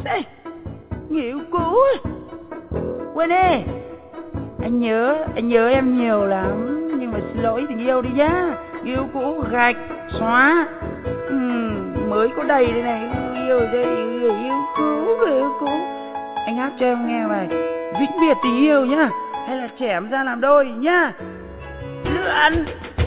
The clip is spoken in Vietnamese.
Đây, người yêu cũ. Quên đi. Anh nhớ em nhiều lắm. Nhưng mà xin lỗi tình yêu đi nhá. Người yêu cũ gạch, xóa. Mới có đầy đây này. Người yêu cũ. Anh hát cho em nghe bài Vĩnh biệt tình yêu nhá. Hay là trẻ em ra làm đôi nhá. Lượn.